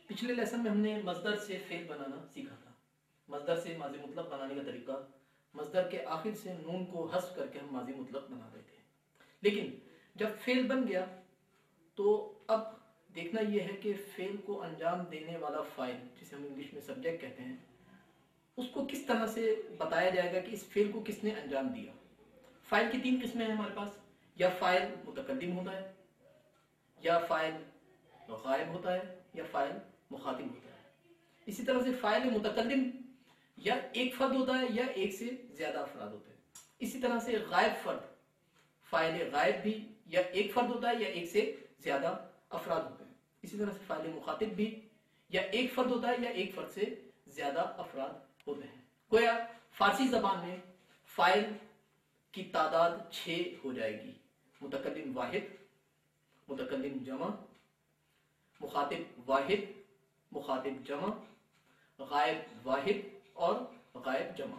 پچھلے لیسن میں ہم نے مصدر سے فعل بنانا سیکھا تھا. مصدر سے ماضی مطلق بنانے کا طریقہ، مصدر کے آخر سے نون کو حذف کر کے ہم ماضی مطلق بنا رہے تھے. لیکن جب فعل بن گیا تو اب دیکھنا یہ ہے کہ فعل کو انجام دینے والا فاعل، جسے ہم انگلش میں سبجیکٹ کہتے ہیں، اس کو کس طرح سے بتایا جائے گا کہ اس فعل کو کس نے انجام دیا. فاعل کی 3 قسمیں ہیں ہمارے پاس. یا فاعل متقدم ہوتا ہے، یا فاعل غائب ہوتا ہے، یا فاعل مخاطب ہوتا ہے. اسی طرح سے فاعل متقدم یا ایک فرد ہوتا ہے یا ایک سے زیادہ افراد ہوتے ہیں. اسی طرح سے غائب فرد، فاعل غائب بھی یا ایک فرد ہوتا ہے یا ایک سے زیادہ افراد ہوتے ہیں. اسی طرح سے فاعل مخاطب بھی یا ایک فرد ہوتا ہے یا ایک فرد سے زیادہ افراد ہوتے ہیں. گویا فارسی زبان میں فاعل کی تعداد 6 ہو جائے گی. متکلم واحد، متکلم جمع، مخاطب واحد، مخاطب جمع، غائب واحد اور غائب جمع.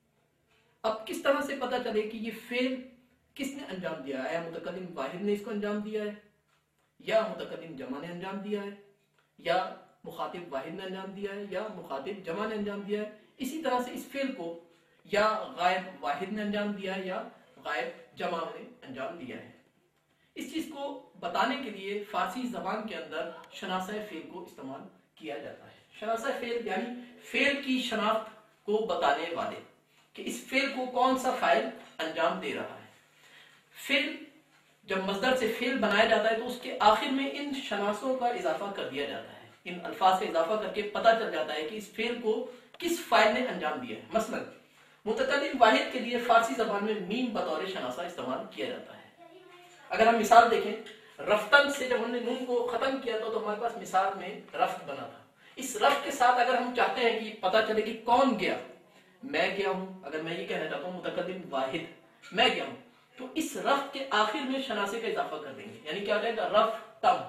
اب کس طرح سے پتہ چلے کہ یہ فعل کس نے انجام دیا ہے؟ متکلم واحد نے اس کو انجام دیا ہے، یا متکلم جمع نے انجام دیا ہے، یا مخاطب واحد نے انجام دیا ہے، یا مخاطب جمع نے انجام دیا ہے. اسی طرح سے اس فعل کو یا غائب واحد نے انجام دیا ہے یا غائب جمع نے انجام دیا ہے. اس چیز کو بتانے کے لیے فارسی زبان کے اندر شناسہ فعل کو استعمال کیا جاتا ہے. شناسہ فعل یعنی فعل کی شناخت کو بتانے والے، کہ اس فعل کو کون سا فاعل انجام دے رہا ہے. فعل جب مصدر سے فعل بنایا جاتا ہے تو اس کے آخر میں ان شناسوں کا اضافہ کر دیا جاتا ہے. ان الفاظ سے اضافہ کر کے پتہ چل جاتا ہے کہ اس فعل کو کس فاعل نے انجام دیا ہے. مثلا متکلم واحد کے لیے فارسی زبان میں میم بطور شناسہ استعمال کیا جاتا ہے. اگر ہم مثال دیکھیں، رفتن سے جب ہم نے نون کو ختم کیا تو ہمارے پاس مثال میں رفت بنا تھا. اس رفت کے ساتھ اگر ہم چاہتے ہیں کہ پتہ چلے کہ کون گیا، میں گیا ہوں، اگر میں یہ کہنا چاہتا ہوں متکلم واحد میں گیا ہوں، تو اس رفت کے آخر میں شناسے کا اضافہ کر دیں گے. یعنی کیا ہو جائے گا؟ رفتم.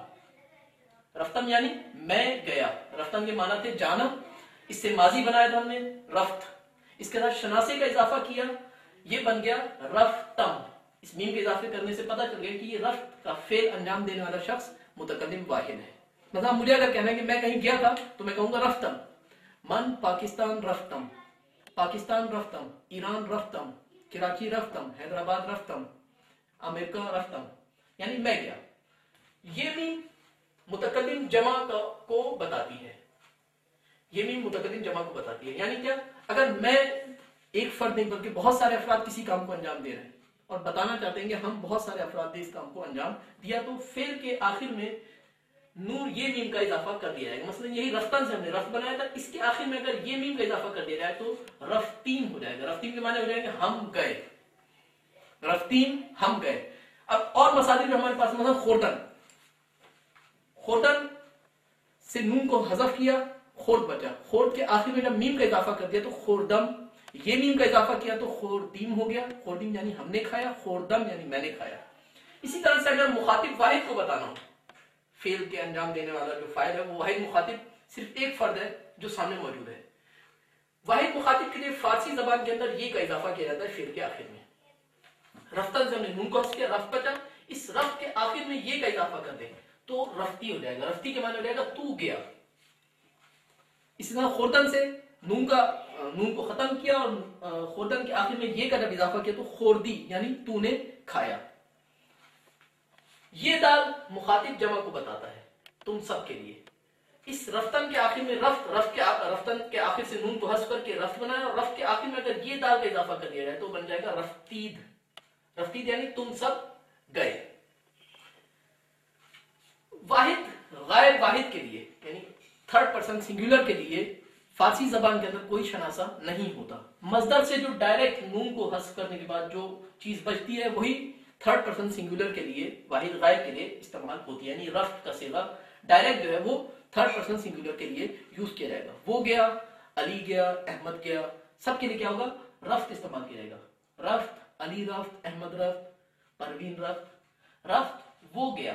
رفتم یعنی میں گیا. رفتم کے معنی تھے جانا، اس سے ماضی بنایا تھا ہم نے رفت، اس کے ساتھ شناسے کا اضافہ کیا، یہ بن گیا رفتم. اس میم کے اضافے کرنے سے پتہ چل گیا کہ یہ رفت کا فعل انجام دینے والا شخص متکلم واحد ہے. مثلا مجھے اگر کہنا ہے کہ میں کہیں گیا تھا تو میں کہوں گا رفتم. من پاکستان رفتم، پاکستان رفتم، ایران رفتم، کراچی رفتم، حیدرآباد رفتم، امریکہ رفتم. یعنی میں گیا. یہ میم متکلم جمع کو بتاتی ہے. یہ میم متکلم جمع کو بتاتی ہے. یعنی کیا؟ اگر میں ایک فرد نہیں بلکہ بہت سارے افراد کسی کام کو انجام دے رہے ہیں اور بتانا چاہتے ہیں کہ ہم بہت سارے افراد نے اس کام کو انجام دیا، تو فعل کے آخر میں نور یہ میم کا اضافہ کر دیا جائے گا. مثلا یہی رفتن سے ہم نے رفت بنایا تھا، اس کے آخر میں اگر یہ میم کا اضافہ کر دیا جائے تو رفتیم ہو جائے گا. رفتیم کے معنی ہو جائے گا ہم گئے. رفتیم ہم گئے. اب اور مسائل بھی ہمارے پاس، مثلا خوردن. خوردن سے نون کو حذف کیا، خورد بچا. خورد کے آخر میں جب میم کا اضافہ کر دیا تو خوردم. یہ میم کا اضافہ کیا تو خوردیم ہو گیا. خوردیم یعنی ہم نے کھایا، خوردم یعنی میں نے کھایا. اسی طرح سے اگر مخاطب واحد کو بتانا ہو، فعل کے انجام دینے والا جو فاعل ہے وہ واحد مخاطب صرف ایک فرد ہے جو سامنے موجود ہے. واحد مخاطب کے لیے فارسی زبان کے اندر یہ کا اضافہ کیا جاتا ہے فعل کے آخر میں. رفتن سے ہم نے نون کو حذف کیا، رفت بچا، اس رفت کے آخر میں یہ کا اضافہ کر دیں تو رفتی ہو جائے گا. رفتی کے معنی ہو جائے گا تو گیا. اسی طرح خوردن سے نون کو ختم کیا اور خوردن کے آخر میں یہ کا جب اضافہ کیا تو خوردی یعنی تو نے کھایا. یہ دال مخاطب جمع کو بتاتا ہے، تم سب کے لیے. اس رفتن کے آخر میں رفتن کے آخر سے نون کو حذف کر کے رفت بنایا، اور رفت کے آخر میں اگر یہ دال کا اضافہ کر دیا جائے تو بن جائے گا رفتید. رفتید یعنی تم سب گئے. واحد غائب واحد کے لیے یعنی تھرڈ پرسن سنگولر کے لیے فارسی زبان کے اندر کوئی شناسہ نہیں ہوتا. مصدر سے جو ڈائریکٹ نون کو حذف کرنے کے بعد جو چیز بچتی ہے وہی تھرڈ پرسن سنگولر کے لیے، واحد غائب کے لیے استعمال ہوتی ہے. یعنی رفت کا صیغہ ڈائریکٹ جو ہے وہ تھرڈ پرسن سنگولر کے لیے یوز کیا جائے گا. وہ گیا، علی گیا، احمد گیا، سب کے لیے کیا ہوگا؟ رفت استعمال کیا جائے گا. رفت، علی رفت، احمد رفت، پروین رفت. رفت وہ گیا.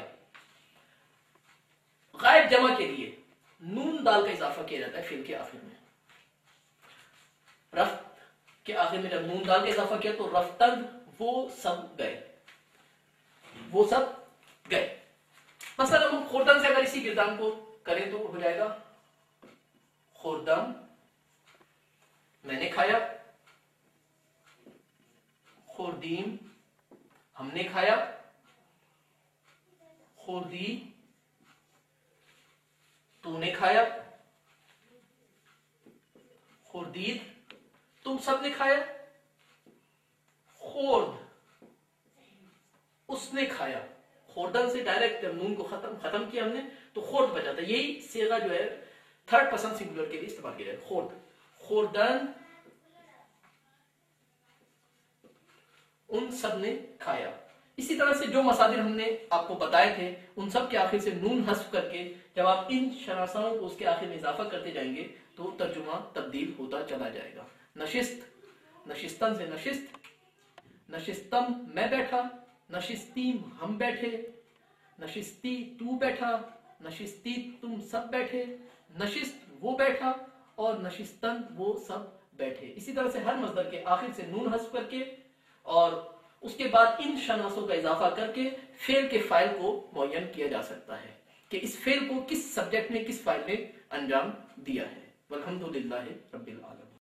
غائب جمع کے لیے نون دال کا اضافہ کیا جاتا ہے فعل کے آخر میں. رفت کے آخر میں جب نون دال کا اضافہ کیا تو رفتن وہ سب گئے. وہ سب گئے. مثلا ہم خوردن سے اگر اسی گردان کو کریں تو ہو جائے گا खुर्दम मैंने खाया, खुर्दीम हमने खाया, खुर्दी तूने खाया, खुर्दीद तुम सबने खाया, खुर्द उसने खाया। खुर्दन से डायरेक्ट नून को खत्म किया हमने तो खुर्द बचा था। यही सेगा जो है थर्ड पर्सन सिंगुलर के लिए इस्तेमाल किया जाए, खुर्द, खुर्दन उन सब ने खाया। इसी तरह से जो मसादिर हमने आपको बताए थे उन सब के आखिर से नून हस्फ करके जब आप इन शनासाओं को उसके आखिर में इजाफा करते जाएंगे तो तर्जुमा तब्दील होता चला जाएगा। नशिस्त, नशिस्तन से नशिस्त, नशिस्तम मैं बैठा, नशिस्तीम हम बैठे, नशिस्ती तू बैठा, नशिस्ती तुम सब बैठे, नशिस्त वो बैठा और नशिस्तन वो सब बैठे। इसी तरह से हर मस्दर के आखिर से नून हस्फ करके और उसके बाद इन शनासों का इजाफा करके फेल के फाइल को मुअय्यन किया जा सकता है कि इस फेल को किस सब्जेक्ट में किस फाइल ने अंजाम दिया है। वल्हम्दुलिल्लाहि रब्बिल आलमीन।